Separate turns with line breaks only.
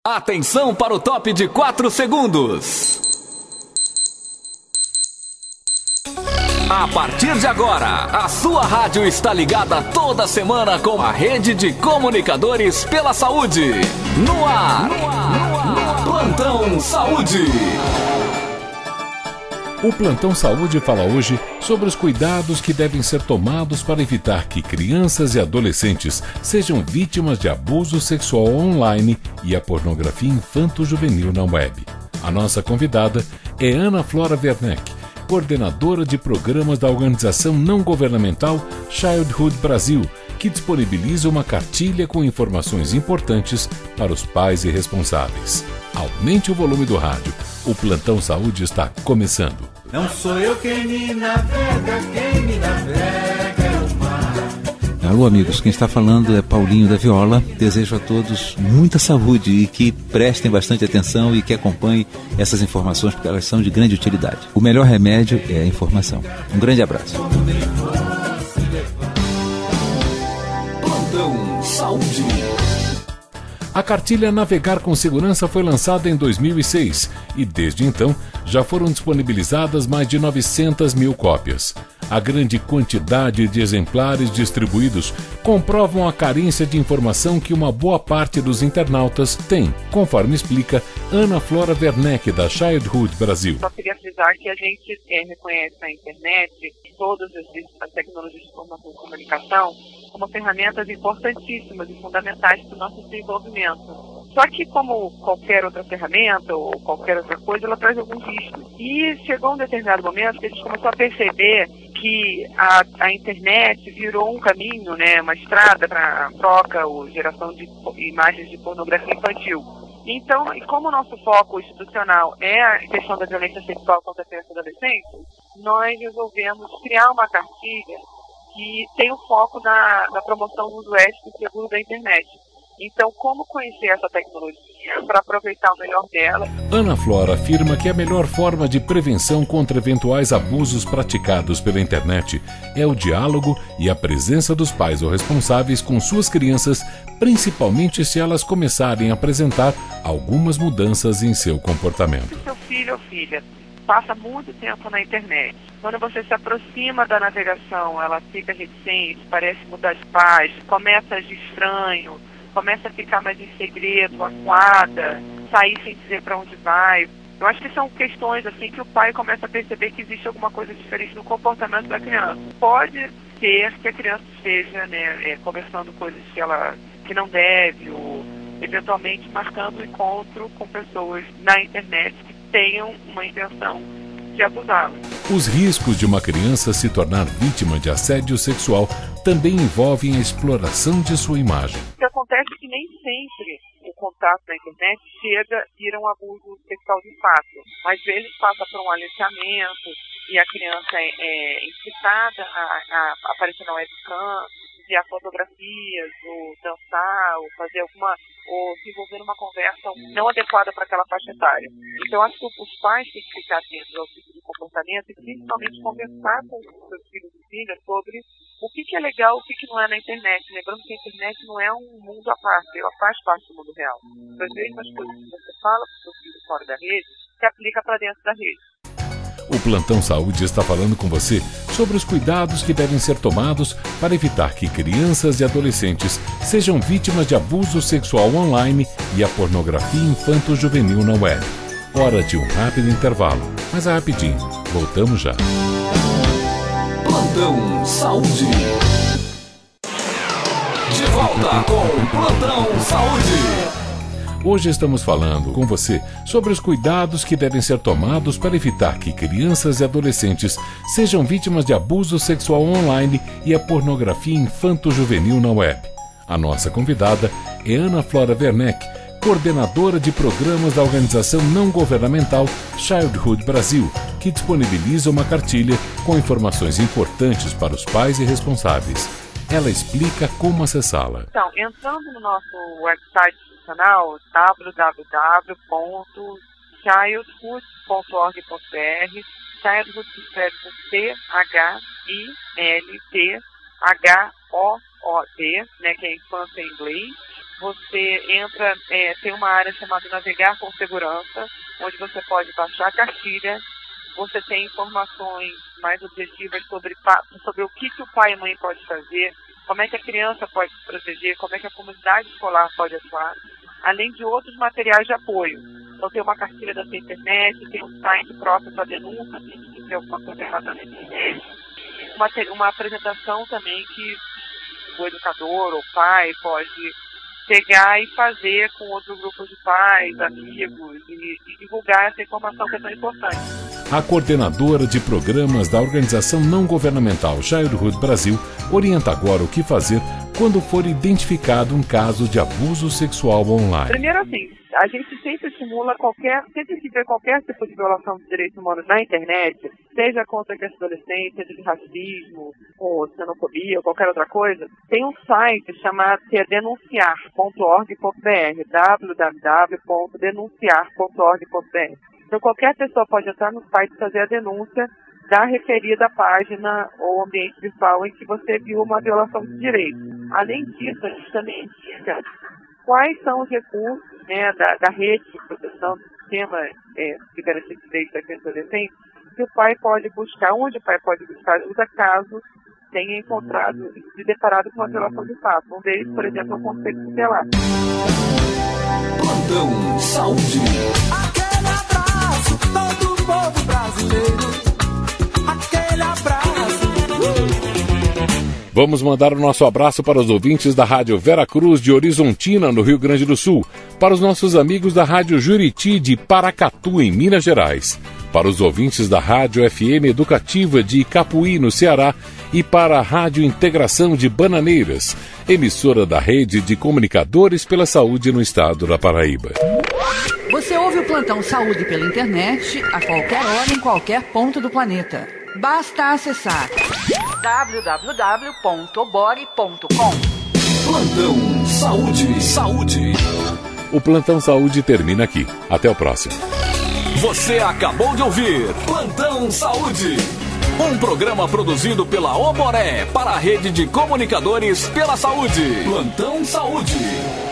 Atenção para o top de 4 segundos. A partir de agora, a sua rádio está ligada toda semana com a rede de comunicadores pela saúde. No ar. Plantão Saúde.
O Plantão Saúde fala hoje sobre os cuidados que devem ser tomados para evitar que crianças e adolescentes sejam vítimas de abuso sexual online e a pornografia infanto-juvenil na web. A nossa convidada é Ana Flora Werneck, coordenadora de programas da organização não governamental Childhood Brasil, que disponibiliza uma cartilha com informações importantes para os pais e responsáveis. Aumente o volume do rádio. O Plantão Saúde está começando.
Não sou eu quem me navega é o mar.
Alô, amigos, quem está falando é Paulinho da Viola. Desejo a todos muita saúde e que prestem bastante atenção e que acompanhem essas informações, porque elas são de grande utilidade. O melhor remédio é a informação. Um grande abraço.
Plantão Saúde.
A cartilha Navegar com Segurança foi lançada em 2006 e, desde então, já foram disponibilizadas mais de 900 mil cópias. A grande quantidade de exemplares distribuídos comprovam a carência de informação que uma boa parte dos internautas tem, conforme explica Ana Flora Werneck, da Childhood Brasil.
Só queria frisar que a gente reconhece a internet e todas as tecnologias de informação e comunicação como ferramentas importantíssimas e fundamentais para o nosso desenvolvimento. Só que, como qualquer outra ferramenta ou qualquer outra coisa, ela traz alguns riscos. E chegou um determinado momento que a gente começou a perceber que a internet virou um caminho, né, uma estrada para troca ou geração de imagens de pornografia infantil. Então, e como o nosso foco institucional é a questão da violência sexual contra crianças e adolescentes, nós resolvemos criar uma cartilha que tem o foco na promoção do uso ético e seguro da internet. Então, como conhecer essa tecnologia para aproveitar o melhor dela?
Ana Flora afirma que a melhor forma de prevenção contra eventuais abusos praticados pela internet é o diálogo e a presença dos pais ou responsáveis com suas crianças, principalmente se elas começarem a apresentar algumas mudanças em seu comportamento.
Se seu filho ou filha passa muito tempo na internet, quando você se aproxima da navegação, ela fica reticente, parece mudar de paz, começa a agir estranho, começa a ficar mais em segredo, acuada, sair sem dizer para onde vai. Eu acho que são questões assim que o pai começa a perceber que existe alguma coisa diferente no comportamento da criança. Pode ser que a criança esteja, conversando coisas que não deve, ou eventualmente marcando um encontro com pessoas na internet que tenham uma intenção de abusá-lo.
Os riscos de uma criança se tornar vítima de assédio sexual também envolvem a exploração de sua imagem.
O que acontece é que nem sempre o contato na internet chega a ir a um abuso sexual de fato. Às vezes passa por um aliciamento e a criança é incitada a aparecer na webcam, enviar fotografias, ou dançar, ou fazer ou se envolver numa conversa não adequada para aquela faixa etária. Então, acho que os pais têm que ficar atentos ao tipo de comportamento e principalmente conversar com os seus filhos e filhas sobre o que é legal e o que não é na internet. Lembrando que a internet não é um mundo à parte, ela faz parte do mundo real. Às vezes, as coisas que você fala para o seu filho fora da rede, se aplica para dentro da rede.
O Plantão Saúde está falando com você sobre os cuidados que devem ser tomados para evitar que crianças e adolescentes sejam vítimas de abuso sexual online e a pornografia infanto-juvenil na web. Hora de um rápido intervalo, mas é rapidinho. Voltamos já.
Plantão Saúde. De volta com o Plantão Saúde.
Hoje estamos falando com você sobre os cuidados que devem ser tomados para evitar que crianças e adolescentes sejam vítimas de abuso sexual online e a pornografia infanto-juvenil na web. A nossa convidada é Ana Flora Werneck, coordenadora de programas da organização não governamental Childhood Brasil, que disponibiliza uma cartilha com informações importantes para os pais e responsáveis. Ela explica como acessá-la.
Então, entrando no nosso website institucional, www.childhood.org.br, Childhood se escreve com C-H-I-L-T-H-O-O-D, que é infância em inglês, você entra, tem uma área chamada Navegar com Segurança, onde você pode baixar a cartilha, você tem informações mais objetivas sobre o que o pai e a mãe podem fazer, como é que a criança pode se proteger, como é que a comunidade escolar pode atuar, além de outros materiais de apoio. Então tem uma cartilha da sua internet, tem um site próprio para denúncia, se tiver alguma coisa errada na internet. Uma apresentação também que o educador ou pai pode pegar e fazer com outro grupo de pais, amigos, e divulgar essa informação que é tão importante.
A coordenadora de programas da organização não governamental Childhood Brasil orienta agora o que fazer quando for identificado um caso de abuso sexual online.
Primeiro assim, a gente sempre estimula sempre que vê qualquer tipo de violação dos direitos humanos na internet, seja contra a adolescente, seja de racismo, ou xenofobia, ou qualquer outra coisa, tem um site chamado denunciar.org.br, www.denunciar.org.br. Então qualquer pessoa pode entrar no site e fazer a denúncia da referida página ou ambiente virtual em que você viu uma violação de direitos. Além disso, a gente também indica quais são os recursos, né, da rede de proteção do sistema de garantia de direitos da criança e adolescente que o pai pode buscar, onde o pai pode buscar ajuda caso tenha encontrado e se deparado com uma violação de fato. Um deles, por exemplo, é o Conselho Tutelar.
Plantão Saúde.
Aquele abraço, todo o povo brasileiro. Aquele abraço.
Vamos mandar o nosso abraço para os ouvintes da Rádio Veracruz de Horizontina, no Rio Grande do Sul, para os nossos amigos da Rádio Juriti de Paracatu, em Minas Gerais, para os ouvintes da Rádio FM Educativa de Capuí, no Ceará, e para a Rádio Integração de Bananeiras, emissora da Rede de Comunicadores pela Saúde no estado da Paraíba.
Você ouve o Plantão Saúde pela internet, a qualquer hora, em qualquer ponto do planeta. Basta acessar www.obore.com.
Plantão Saúde.
O Plantão Saúde termina aqui. Até o próximo.
Você acabou de ouvir Plantão Saúde. Um programa produzido pela Oboré para a Rede de Comunicadores pela Saúde. Plantão Saúde.